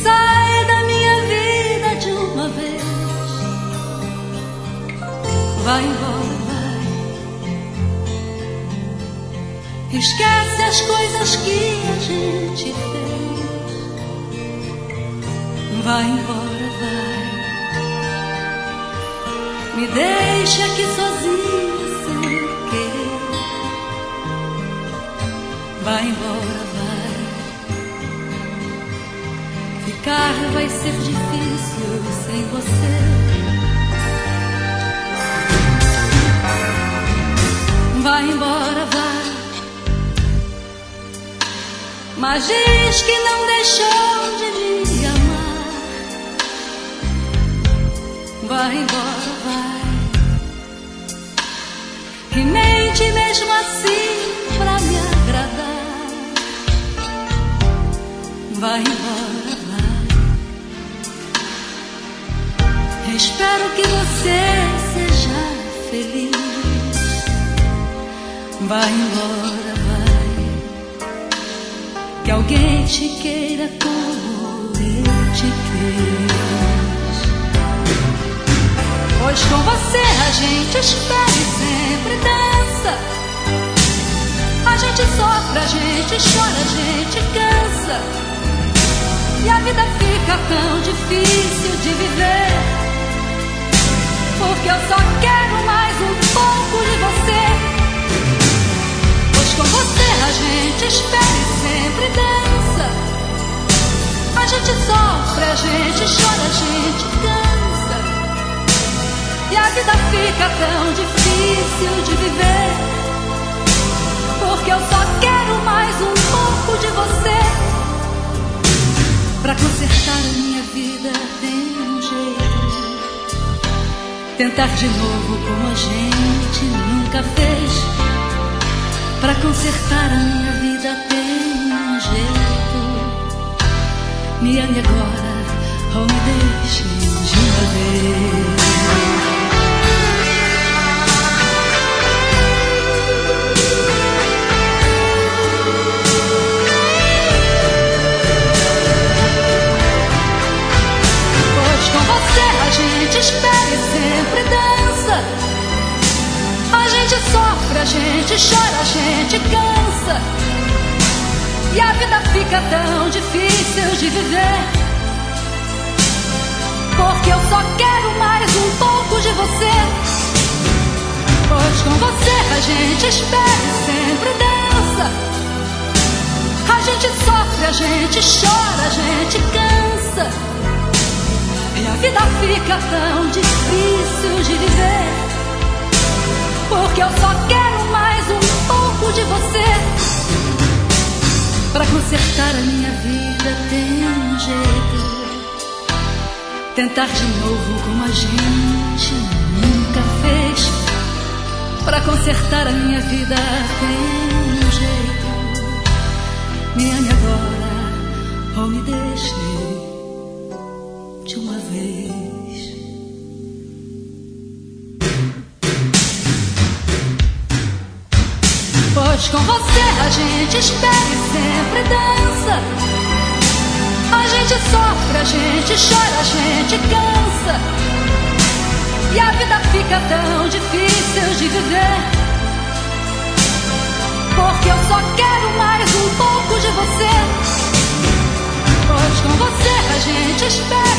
Sai da minha vida de uma vez. Vai embora, vai. Esquece as coisas que a gente fez. Vai embora, vai. Me deixa aqui sozinha sem querer. Vai embora, vai. Ficar vai ser difícil sem você. Vai embora, vai. Mas diz que não deixou de me amar. Vai embora, vai. Que mente mesmo assim pra me agradar. Vai embora, vai. Espero que você seja feliz. Vai embora, vai. Que alguém te queira como eu te quis. Pois com você a gente espera e sempre dança. A gente sofre, a gente chora, a gente cansa. E a vida fica tão difícil de viver. Porque eu só quero mais um pouco de você. Pois com você a gente espera e sempre dança. A gente sofre, a gente chora, a gente cansa. E a vida fica tão difícil de viver. Porque eu só quero mais um pouco de você. Pra consertar a minha vida tem um jeito. Tentar de novo como a gente nunca fez. Pra consertar a minha vida tem um jeito. Me ame agora ou me deixe de uma vez. Pois com você a gente espera e sempre dança. A gente sofre, a gente chora, a gente cansa. E a vida fica tão difícil de viver. Porque eu só quero mais um pouco de você. Pois com você a gente espera e sempre dança. A gente sofre, a gente chora, a gente cansa. E a vida fica tão difícil de viver. Porque eu só quero mais um pouco de você. Pra consertar a minha vida tem um jeito. Tentar de novo como a gente nunca fez. Pra consertar a minha vida tem um jeito. Me ame agora ou me deixe de uma vez. Pois com você a gente espera e sempre dança. A gente sofre, a gente chora, a gente cansa. E a vida fica tão difícil de viver. Porque eu só quero mais um pouco de você. Pois com você a gente espera